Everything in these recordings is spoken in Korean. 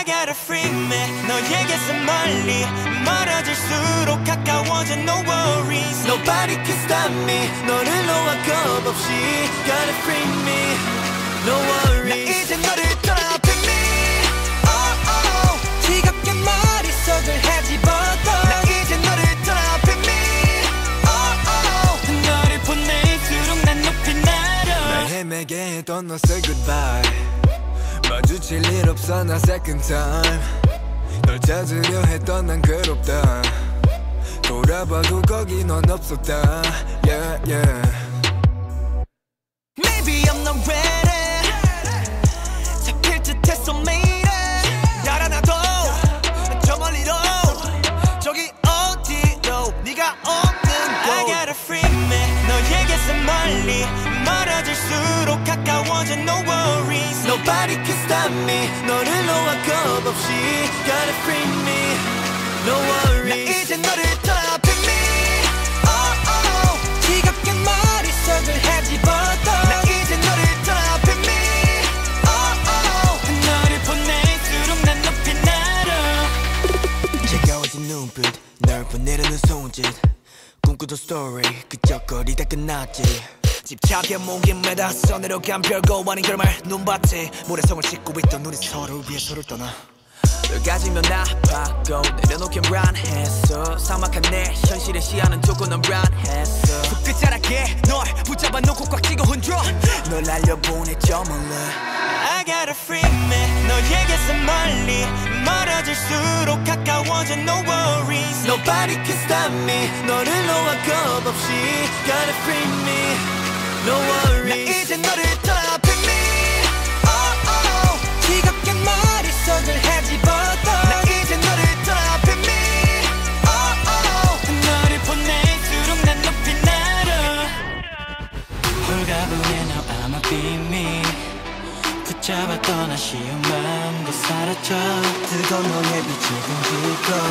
gotta free me 너에게서 멀리 멀어질수록 가까워져 no worries Nobody can stop me 너를 놓아 겁 없이 Gotta free me No worries 나 이제 너를 떠나 pick me Oh oh 지겹게 머릿속을 헤집어도 나 이제 너를 떠나 pick me Oh oh 너를 보낼수록 난 높이 날아 날 헤매게 했던 너 say goodbye 마주칠 일 없어 나 second time 널 찾으려 했던 난 괴롭다 돌아봐도 거기 넌 없었다 Yeah yeah Maybe I'm not ready 잡힐 듯했어 매일에 달아나도 저 멀리로 저기 어디로 네가 없는 곳 I gotta free me 너에게서 멀리 멀어질수록 가까워져 no worries Nobody can stop me 너를 놓아 겁 없이 Gotta free me No worries 나 이제 너를 떠나 pick me Oh oh 지겹게 머릿속을 헤집어도 나 이제 너를 떠나 pick me Oh oh 너를 보낼수록 난 높이 날아 차가워진 눈빛 널 보내려는 손짓 꿈꾸던 스토리 그저 거리다 끝났지 집착에 목이 매다 손으로간 별거 아닌 결말 눈밭에 모래성을 씻고 있던 우리 서로를 위해 서로를 떠나 널 가지면 아파고 내려놓긴 란했어 삭막한 내 현실의 시야는 두고 넌 란했어 그 끝자락에 널 붙잡아 놓고 꽉 쥐고 흔들어 널 날려보내줘 몰래 I gotta free me 너에게서 멀리 멀어질수록 가까워져 no worries Nobody can stop me 너를 놓아 겁 없이 Gotta free me No worries 나 이제 너를 떠나 pick me Oh oh 지겹게 머릿속을 헤집어도 나 이제 너를 떠나 pick me Oh oh 너를 보낼수록 난 높이 날아 홀가분해 now I'm a beat me 붙잡았던 아쉬운 마음도 사라져 뜨거운 너의 빛을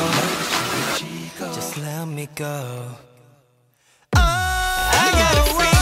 던지고 Just let me go I gotta free